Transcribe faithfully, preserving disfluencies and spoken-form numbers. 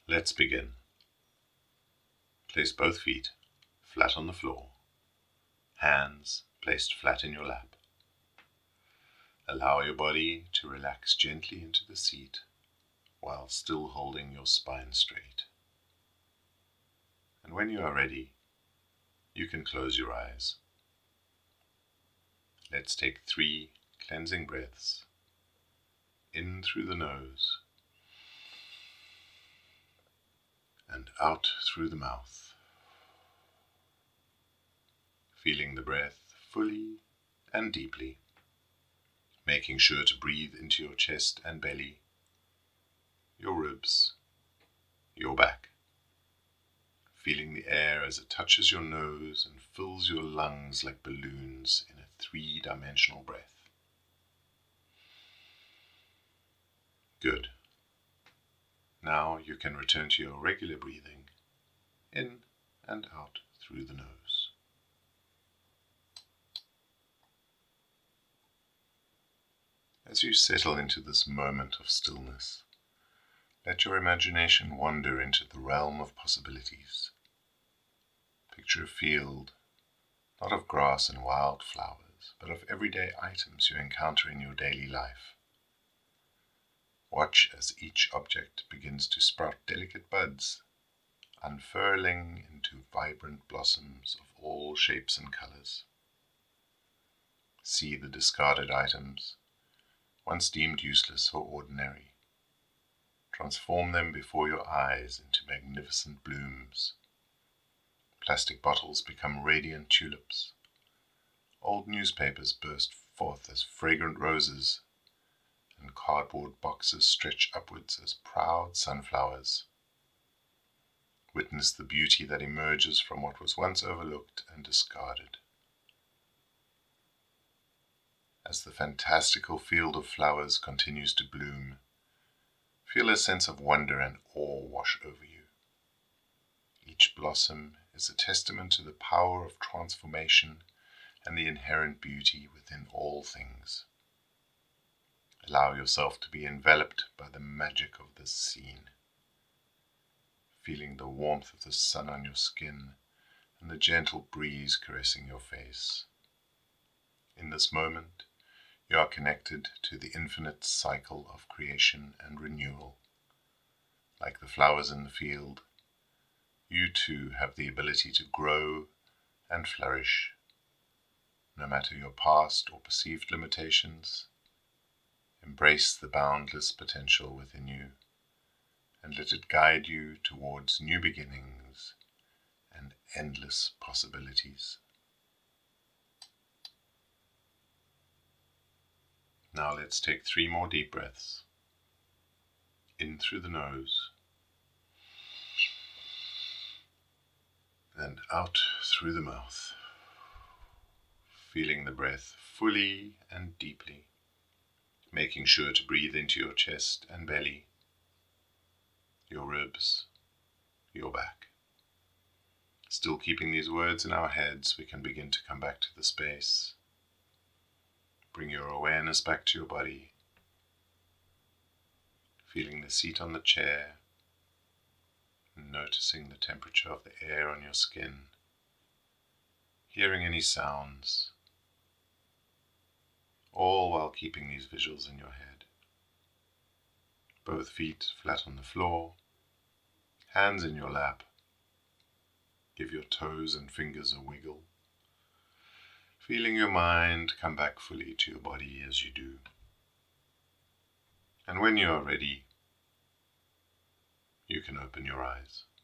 Let's begin. Place both feet flat on the floor, hands placed flat in your lap. Allow your body to relax gently into the seat while still holding your spine straight. And when you are ready, you can close your eyes. Let's take three cleansing breaths in through the nose and out through the mouth. Feeling the breath fully and deeply, making sure to breathe into your chest and belly, your ribs, your back. Feeling the air as it touches your nose and fills your lungs like balloons in a three-dimensional breath. Good. Now you can return to your regular breathing, in and out through the nose. As you settle into this moment of stillness, let your imagination wander into the realm of possibilities. Picture a field, not of grass and wildflowers, but of everyday items you encounter in your daily life. Watch as each object begins to sprout delicate buds, unfurling into vibrant blossoms of all shapes and colors. See the discarded items, once deemed useless or ordinary. Transform them before your eyes into magnificent blooms. Plastic bottles become radiant tulips. Old newspapers burst forth as fragrant roses, and cardboard boxes stretch upwards as proud sunflowers. Witness the beauty that emerges from what was once overlooked and discarded. As the fantastical field of flowers continues to bloom, feel a sense of wonder and awe wash over you. Each blossom is a testament to the power of transformation and the inherent beauty within all things. Allow yourself to be enveloped by the magic of this scene, feeling the warmth of the sun on your skin and the gentle breeze caressing your face. In this moment, you are connected to the infinite cycle of creation and renewal. Like the flowers in the field, you too have the ability to grow and flourish. No matter your past or perceived limitations, embrace the boundless potential within you and let it guide you towards new beginnings and endless possibilities. Now let's take three more deep breaths. In through the nose and out through the mouth. Feeling the breath fully and deeply, making sure to breathe into your chest and belly, your ribs, your back. Still keeping these words in our heads, we can begin to come back to the space. Bring your awareness back to your body, feeling the seat on the chair, and noticing the temperature of the air on your skin, hearing any sounds, all while keeping these visuals in your head. Both feet flat on the floor, hands in your lap. Give your toes and fingers a wiggle, feeling your mind come back fully to your body as you do. And when you are ready, you can open your eyes.